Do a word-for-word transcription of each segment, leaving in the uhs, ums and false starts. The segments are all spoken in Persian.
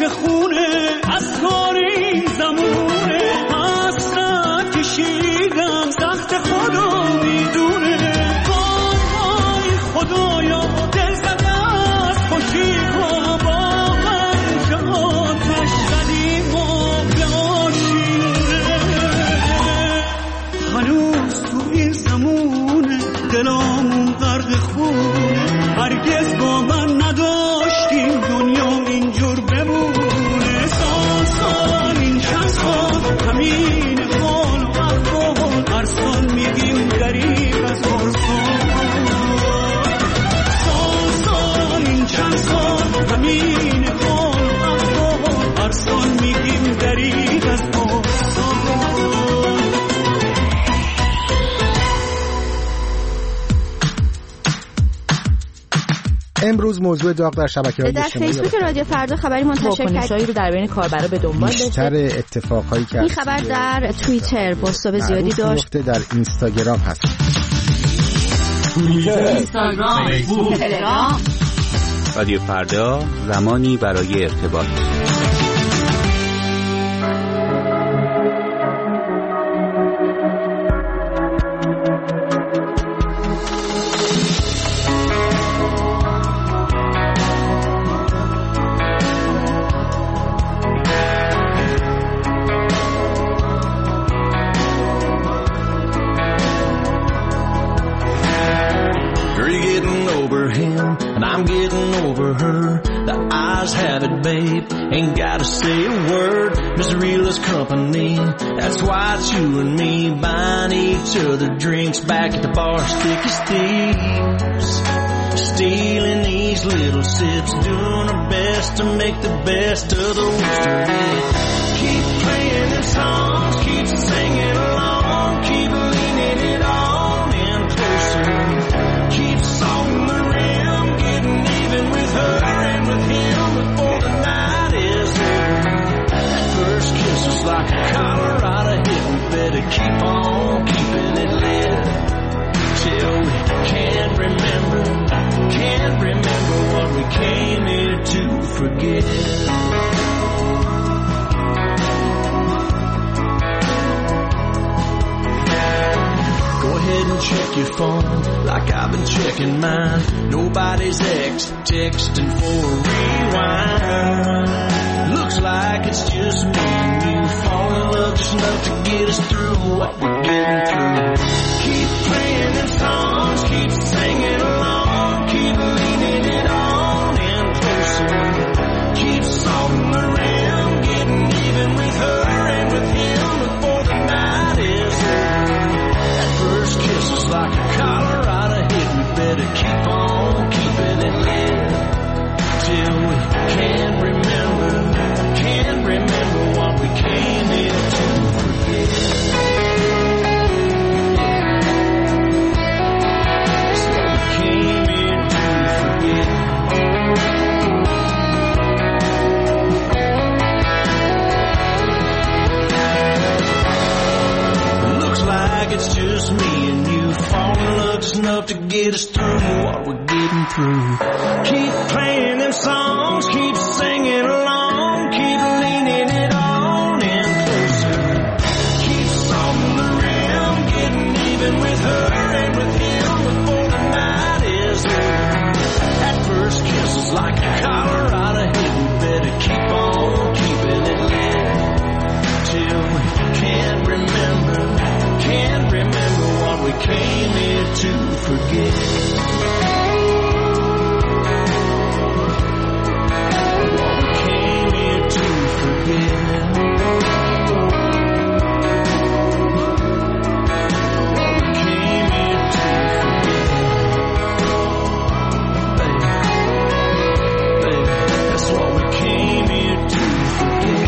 که خونه از کار این زمونه، حسرت کشیدم سخت خدا میدونه. وای وای خدایا دل زده از خوشی ها، با من که آتش زدیم و به آشیونه. هنوز تو این زمونه دلامون غرق خونه، هرگز با من نداشتیم دنیا اینجور بمونه. سال سال این چند سال همین حال و احوال، هر سال میگیم غریب از پرسان. سال سال این چند سال همین حال و احوال، هر سال میگیم غریب از پرسان. امروز موضوع داغ در شبکه‌های اجتماعی در فیسبوک رادیو فردا خبری منتشر کرد رو در بین کاربرا به دنبال داشت. بیشتر اتفاقایی که این خبر در توییتر پست‌های زیادی داشت، در اینستاگرام هست. توییتر، اینستاگرام، فیسبوک، تلگرام. رادیو فردا، زمانی برای ارتباط. I'm getting over her. The eyes have it, babe. Ain't gotta say a word. Mister Realist Company. That's why it's you and me buying each other drinks back at the bar. Sticky thieves, stealing these little sips, doing our best to make the best of the worst of it. Keep playing the songs, keep singing along, keep leaning it on in closer. Keep salting the rim, getting even with her and with him before the night is over. That first kiss was like a Colorado hit. We better keep on keeping it lit till we can't remember, can't remember what we came here to forget. And check your phone like I've been checking mine. Nobody's ex texting for a rewind. Looks like it's just me and you fall in love just enough to get us through what we're getting through. Keep playing them songs, keep singing along, keep leaning it on in closer. Keep salting the rim, getting even with her and with him before the night is over. First kiss was like a Colorado hit. We better keep on keeping it lit till we can't remember, can't remember what we came here to forget. That's what we came here to forget. Like it's just me and you fall in love just enough to get us through what we're getting through. Keep playing them songs, keep singing along, keep leaning it on in closer. Keep salting the rim, getting even with her and with him before the night is over. That first kiss was like a Colorado hit. We better keep on keeping it lit till we can't remember, can't remember what we came here to forget. What we came here to forget. What we came here to forget. Baby, baby, that's what we came here to forget.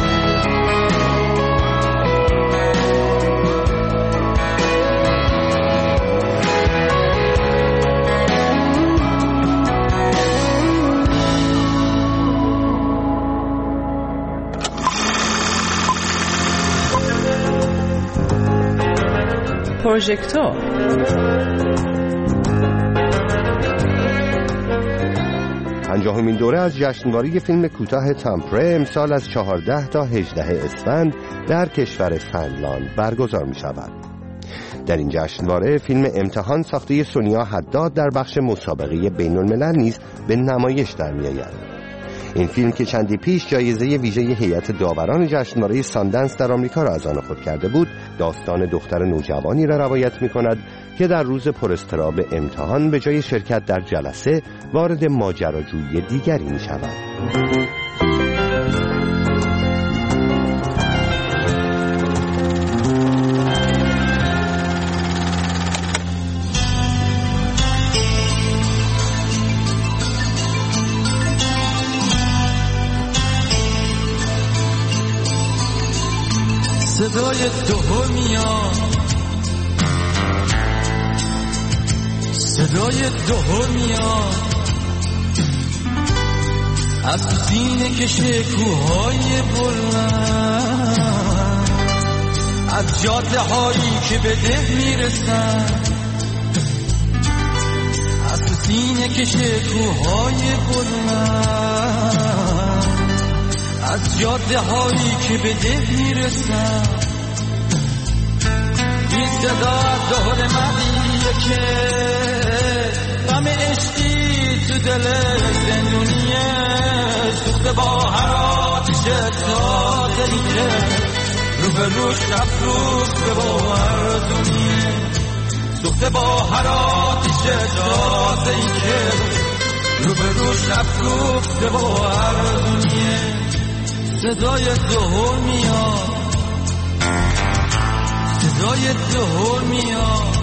پروژکتور پنجاهمین دوره از جشنواره فیلم کوتاه تامپره امسال از چهارده تا هجده اسفند در کشور فنلاند برگزار می شود. در این جشنواره فیلم امتحان ساخته سونیا حداد در بخش مسابقه بین الملل نیز به نمایش در می آید. این فیلم که چندی پیش جایزه ویژه هیئت داوران جشنواره ساندنس در آمریکا را از آن خود کرده بود، داستان دختر نوجوانی را روایت می کند که در روز پر اضطراب امتحان به جای شرکت در جلسه وارد ماجراجویی دیگری می شود. صدای دوها میاد، صدای دوها میاد از تو سینه کشه کوهای بلند، از جاده هایی که به ده میرسن، از تو سینه کشه کوهای بلند، از جاده هایی که به ده میرسن. این صدا از دهل مردیه که غم عشقی تو دل زندونیه، سوخته با هر آتش تازه‌ای که رو به روش افروخته با مردونیه، سوخته با هر آتش تازه‌ای که رو به روش افروخته با مردونیه. صدای دهل میاد، صدای دهل میاد،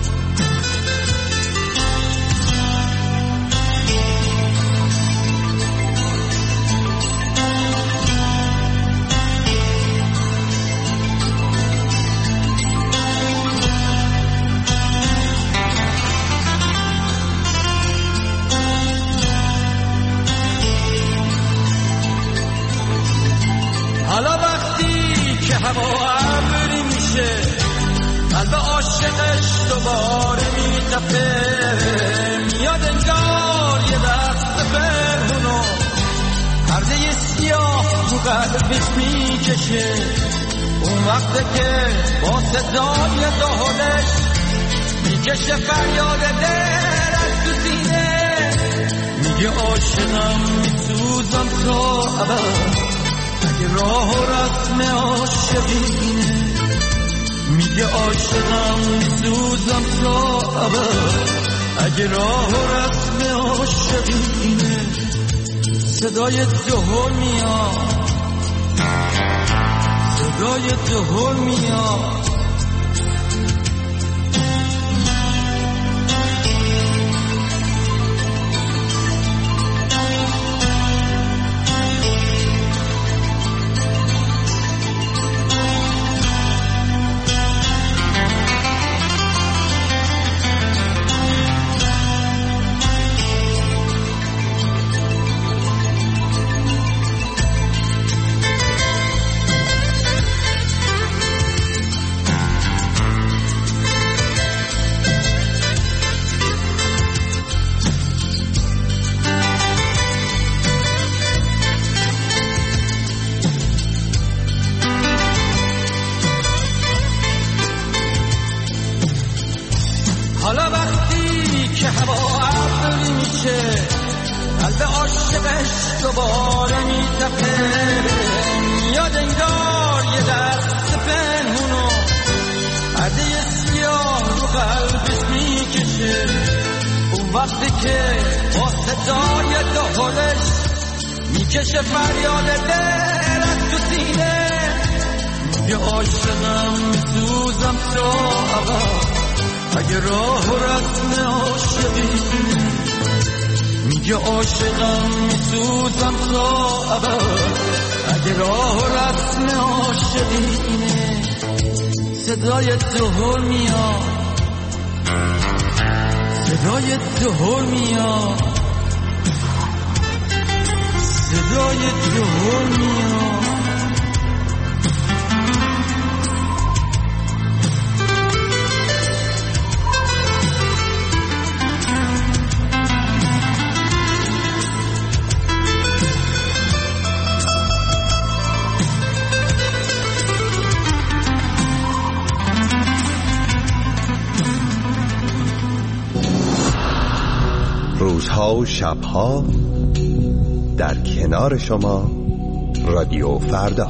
حالا وقتی که هوا ابری میشه، قلب عاشقش دوباره میتپه، میاد انگار یه دست پنهونو پرده سیاه تو قلبش میکشه. اون وقته که با صدای دهلش میکشه فریاد دل از تو سینه، میگه عاشقم میسوزم تا ابد، اگه راه و رسم عاشقینه، میگه عاشقم میسوزم تا ابد، اگه راه و رسم عاشقینه. صدای دهل میاد، صدای دهل میاد، حالا وقتی که هوا ابری میشه، قلب عاشقش دوباره میتپه، میاد انگار یه دست پنهونو پرده سیاه رو قلبش میکشه. اون وقتی که با صدای دهلش میکشه فریاد دل از تو سینه، میگه عاشقم میسوزم تا ابد، اگه راه و رسم عاشقینه، میگه عاشقم میسوزم تا ابد، اگه راه و رسم عاشقینه. صدای دهل میاد، صدای دهل میاد، صدای دهل میاد. روزها و شبها در کنار شما رادیو فردا.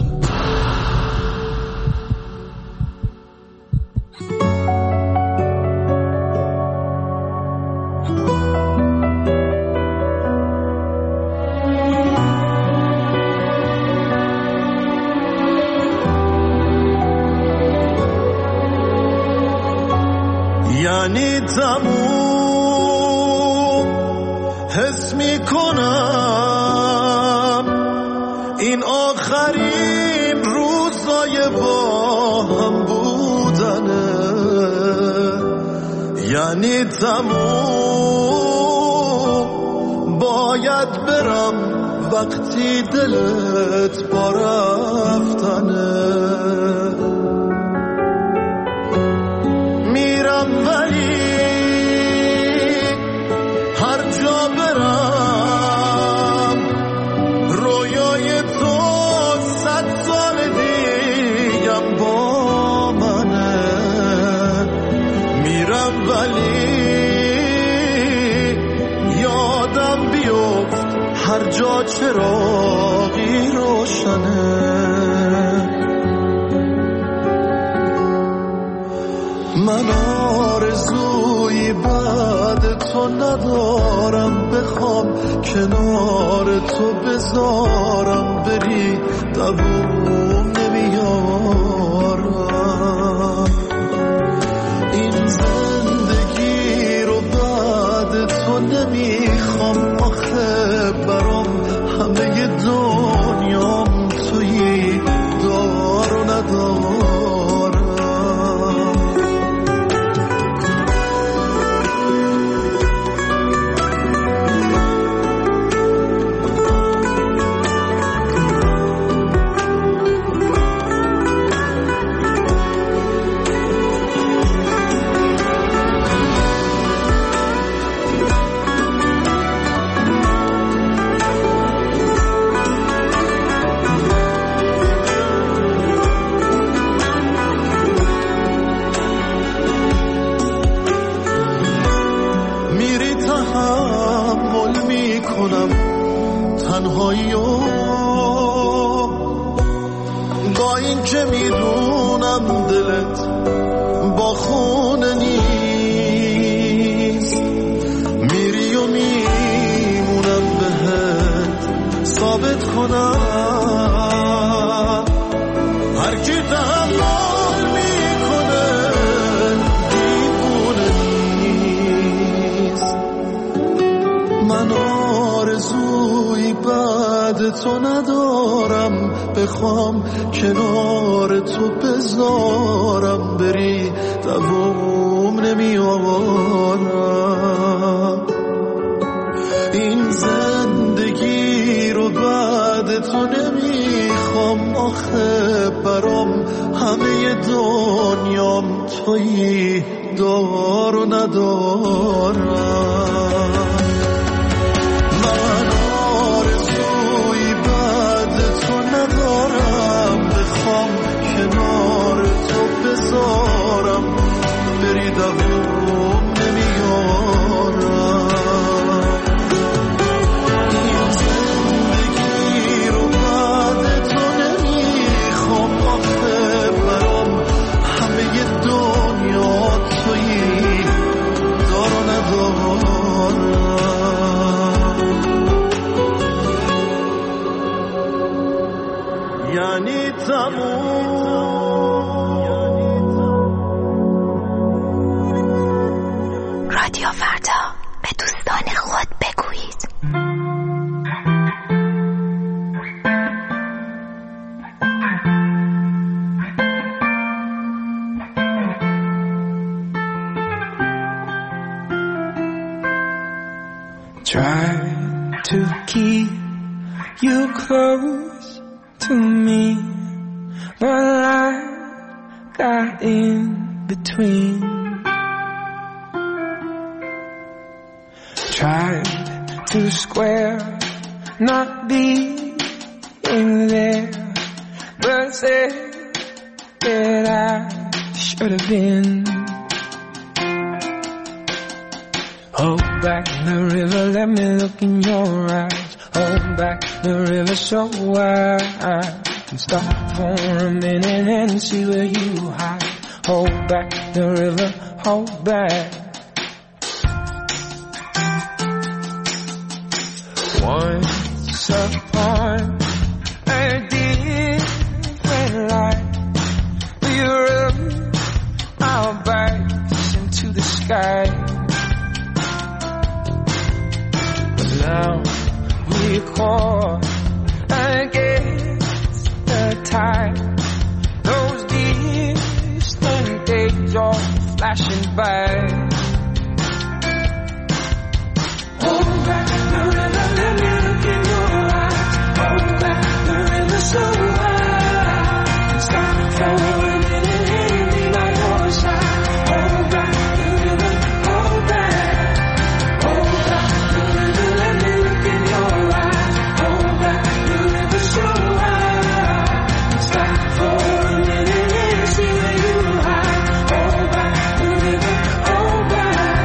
یعنی تموم حس می کنم این آخرین روزای با هم بودنه. یعنی تموم باید برم وقتی دلت با رفتنه. میرم ولی هر جا برم رویای تو صد سال دیگم با منه. میرم ولی یادم بیفت هر جا چراغی روشنه. من آرزوی بعد تو ندارم، بخوام کنار تو بذارم بری دووم نمیارم. این زندگی رو بعد تو نمیخوام، آخه برام همه دنیام تویی دار و ندارم. تنهایی با این که میدونم دلت با خونه نیست، میری و میمونم بهت ثابت کنم هر کی تحمل میکنه دیوونه نیست. من آرزوی بعد تو ندارم، بخوام کنار تو بذارم بری دووم نمیارم. این زندگی رو بعد تو نمیخوام، آخه برام همه دنیام تویی دار و ندارم. من آرزوی بعد تو ندارم، بخوام کنار تو بذارم بری دووم نمیارم. این زندگی رو بعد تو نمیخوام، آخه برام همه دنیا تویی دار و ندارم. یعنی تموم. رادیو فردا، به دوستان خود بگویید. Try to keep you close to me, but life got in between. Tried to square not being there, but said that I should have been. Hope back the river, let me look in your eyes. Hold back the river so wide. And stop for a minute and see where you hide. Hold back the river, hold back. Once upon a different life, we rode our bikes into the sky. But now we're caught against the tide. Those distant days are flashing by. Hold back the river, let me look in your eyes. Hold back the river so wide. Stop for a minute and be by your side. Hold back the river, hold back. Hold back the river, let me look in your eyes. Hold back the river so wide. Stop for a minute and see where you hide. Hold back the river, hold back.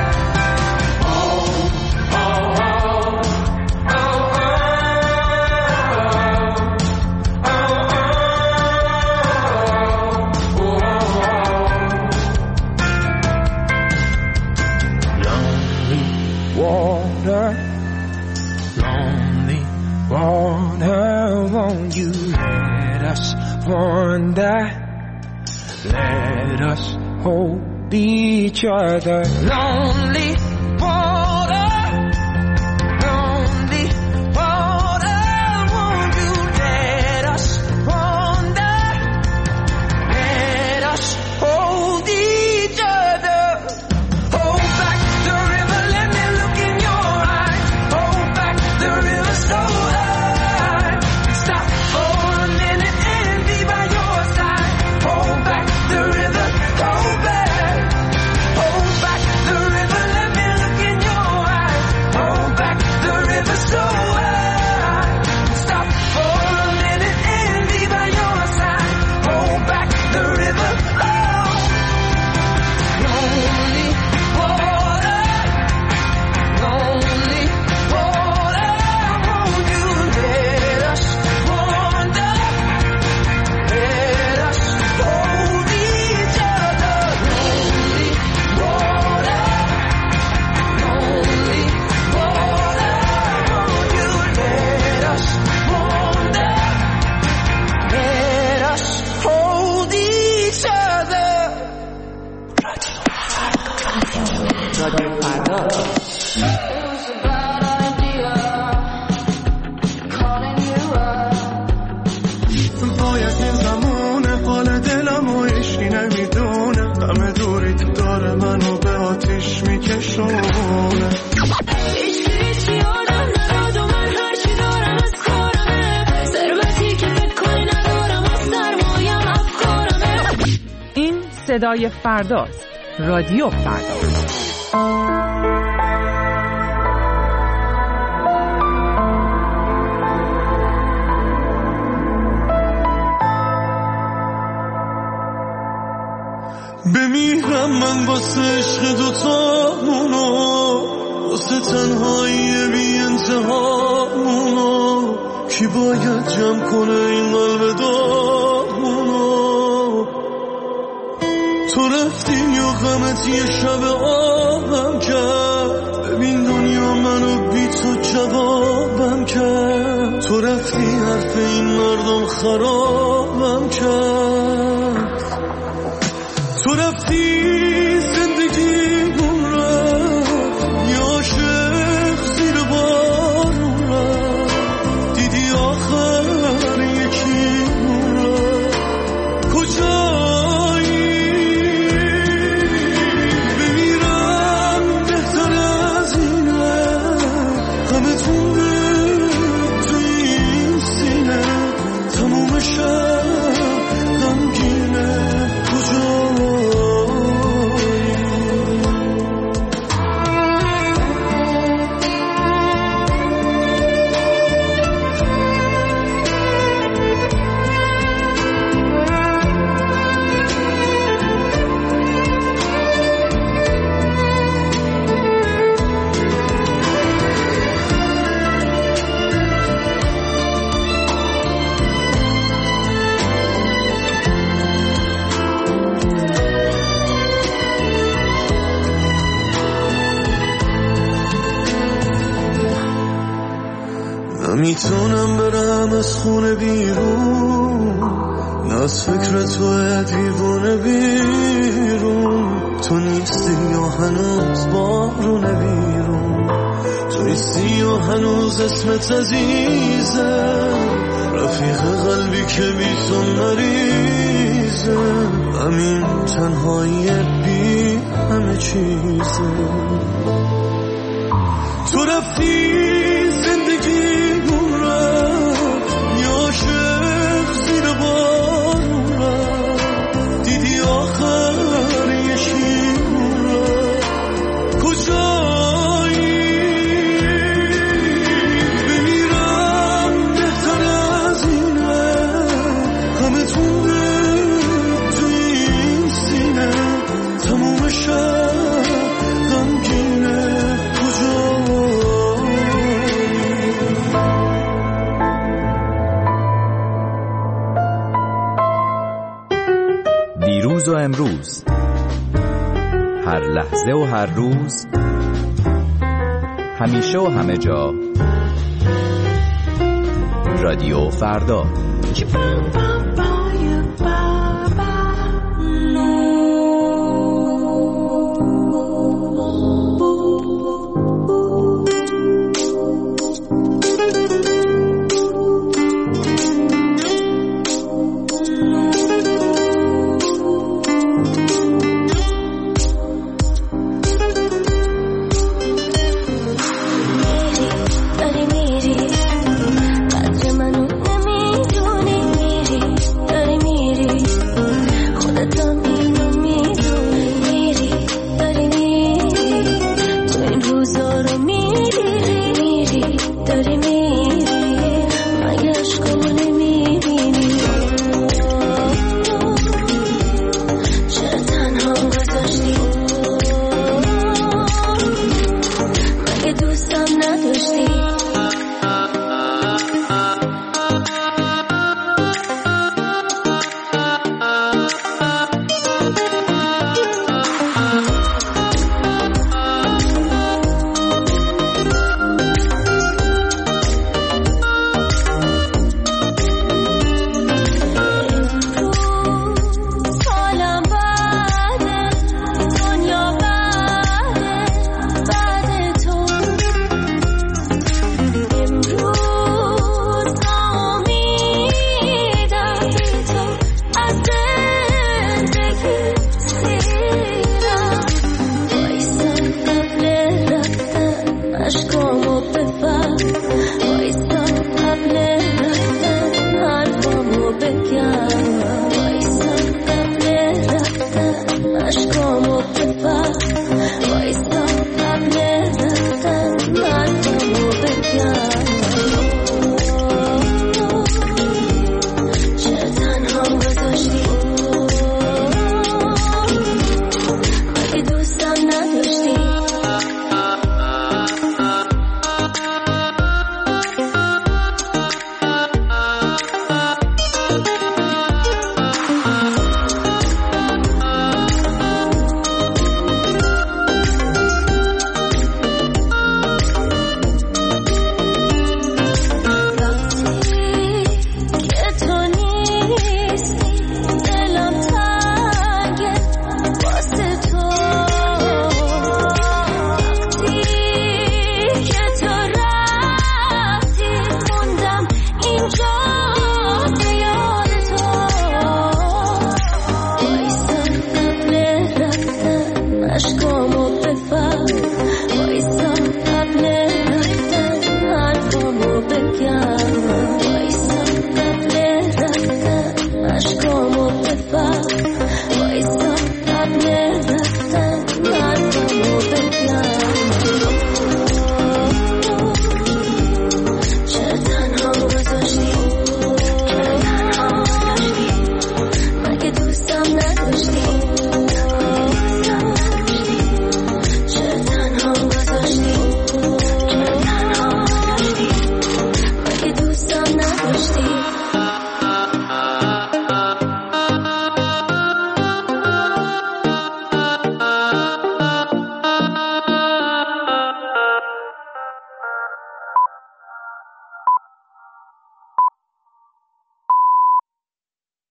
Water, lonely water, won't you let us wander? Let us hold each other. Lonely water, lonely water, won't you let us wander? Let us hold each other. Hold back the river, let me look in your eyes. Hold back the river so high. Stop for a minute and be by your side. Hold back the river, hold back. Hold back the river, let me look in your eyes. Hold back the river so high. Stop for a minute and be by your side. Hold back the river, oh. Lonely water, lonely water, won't you let us wander? Let us hold each other. Lonely water, lonely water, won't you let us wander? Let us hold each other. رادیو فردا. باید این زمونه حال دلم و عشقی نمیدونه همه دوری داره منو به آتیش میکشونه هیچ هیچ یادم نداد و من هرچی دارم از کارمه ثروتی که فکر کنی ندارم از سرمایم افکارمه. این صدای فرداست. رادیو فردا. بمیرم من واسه عشق دوتامونو واسه تنهایی بی انتهامونو کی باید جمع کنه این قلب دامونو تو رفتی یا غمت یه شب آبم کرد ببین دنیا منو بی تو جوابم کرد تو رفتی حرف این مردم خرابم کرد تو رفتی زندگی مون رفت یا عاشق زیر بارون رفت دیدی آخر یکی مون رفت کجایی بمیرم بهتر از اینه همه تونه تو این سینه تموم شب غمگینه کجایی خونه بیرون، نه از فکر تو دیوونه بیرون. تو نیستی یا هنوز بارونه بیرون، تو نیستی یا هنوز اسمت عزیزه، رفیق قلبی که بی تو مریضه. همین تنهایی بی همه چیزه. تو رفتی زندگی گم رفت، یا عاشق زیر بارون رفت، دیدی آخر یشیمون رفت. کجایی بمیرم بهتر از اینه، همه تونه توی این سینه، تموم شب غمگینه. دیروز و امروز، هر لحظه و هر روز، همیشه و همه جا، رادیو فردا.